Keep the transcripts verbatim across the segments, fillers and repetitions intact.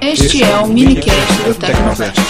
Este é o minicast do Tecnovest.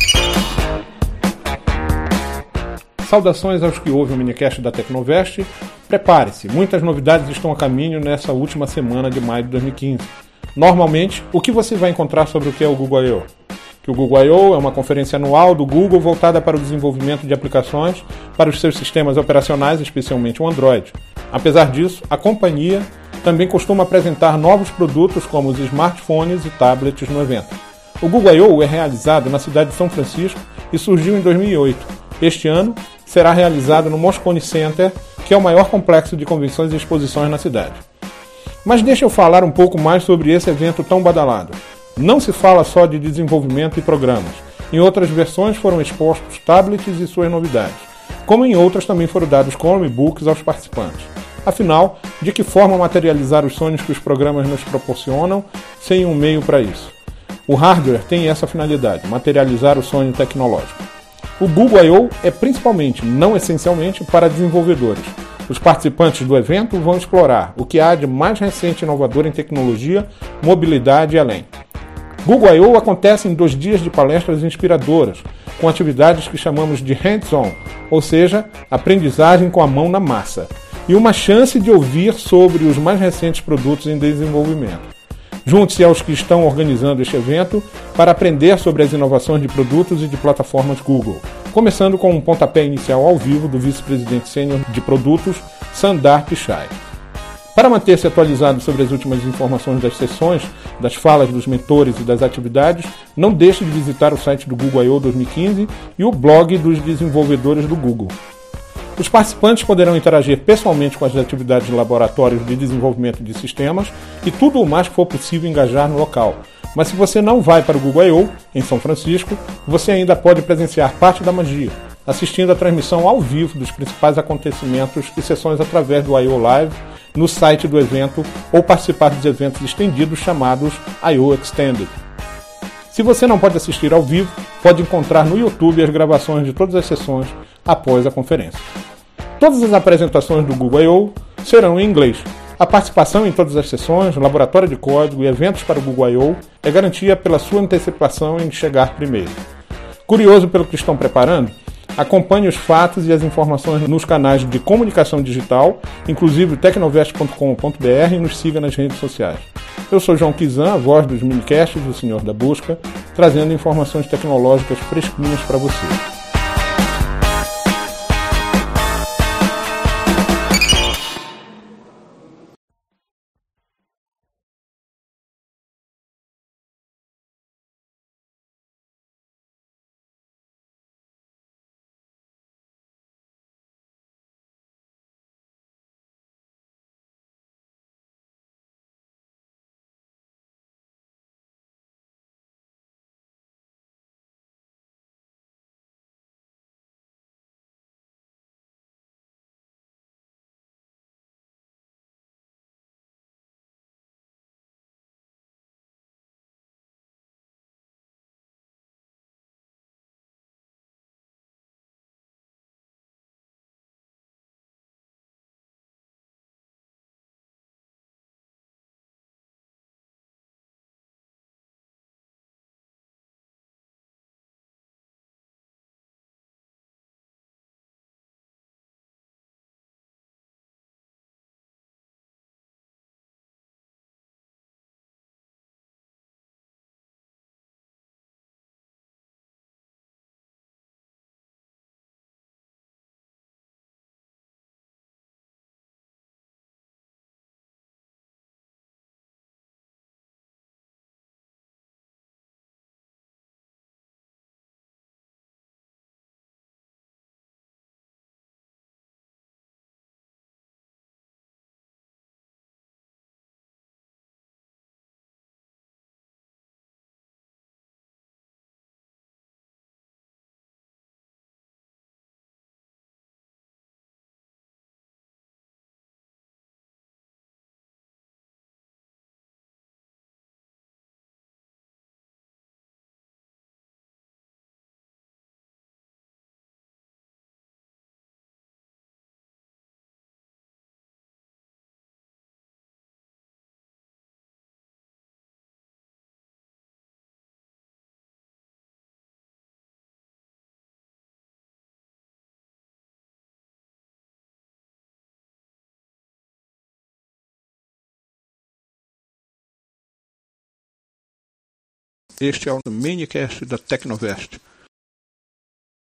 Saudações aos que ouvem o minicast da Tecnovest. Prepare-se, muitas novidades estão a caminho nessa última semana de maio de dois mil e quinze. Normalmente, o que você vai encontrar sobre o que é o Google I O? Que o Google I O é uma conferência anual do Google voltada para o desenvolvimento de aplicações para os seus sistemas operacionais, especialmente o Android. Apesar disso, a companhia também costuma apresentar novos produtos como os smartphones e tablets no evento. O Google I O é realizado na cidade de São Francisco e surgiu em dois mil e oito. Este ano será realizado no Moscone Center, que é o maior complexo de convenções e exposições na cidade. Mas deixa eu falar um pouco mais sobre esse evento tão badalado. Não se fala só de desenvolvimento e programas. Em outras versões foram expostos tablets e suas novidades, como em outras também foram dados Chromebooks aos participantes. Afinal, de que forma materializar os sonhos que os programas nos proporcionam sem um meio para isso? O hardware tem essa finalidade, materializar o sonho tecnológico. O Google I O é principalmente, não essencialmente, para desenvolvedores. Os participantes do evento vão explorar o que há de mais recente e inovador em tecnologia, mobilidade e além. Google I O acontece em dois dias de palestras inspiradoras, com atividades que chamamos de hands-on, ou seja, aprendizagem com a mão na massa, e uma chance de ouvir sobre os mais recentes produtos em desenvolvimento. Junte-se aos que estão organizando este evento para aprender sobre as inovações de produtos e de plataformas Google, começando com um pontapé inicial ao vivo do vice-presidente sênior de produtos, Sundar Pichai. Para manter-se atualizado sobre as últimas informações das sessões, das falas dos mentores e das atividades, não deixe de visitar o site do Google I O dois mil e quinze e o blog dos desenvolvedores do Google. Os participantes poderão interagir pessoalmente com as atividades de laboratórios de desenvolvimento de sistemas e tudo o mais que for possível engajar no local. Mas se você não vai para o Google I O, em São Francisco, você ainda pode presenciar parte da magia, assistindo a transmissão ao vivo dos principais acontecimentos e sessões através do I O Live no site do evento ou participar dos eventos estendidos chamados I O Extended. Se você não pode assistir ao vivo, pode encontrar no YouTube as gravações de todas as sessões após a conferência. Todas as apresentações do Google I O serão em inglês. A participação em todas as sessões, laboratório de código e eventos para o Google I O é garantia pela sua antecipação em chegar primeiro. Curioso pelo que estão preparando? Acompanhe os fatos e as informações nos canais de comunicação digital, inclusive tecnovest ponto com ponto b r, e nos siga nas redes sociais. Eu sou João Kizan, a voz dos minicasts do Senhor da Busca, trazendo informações tecnológicas fresquinhas para você. Este é o minicast da Tecnovest.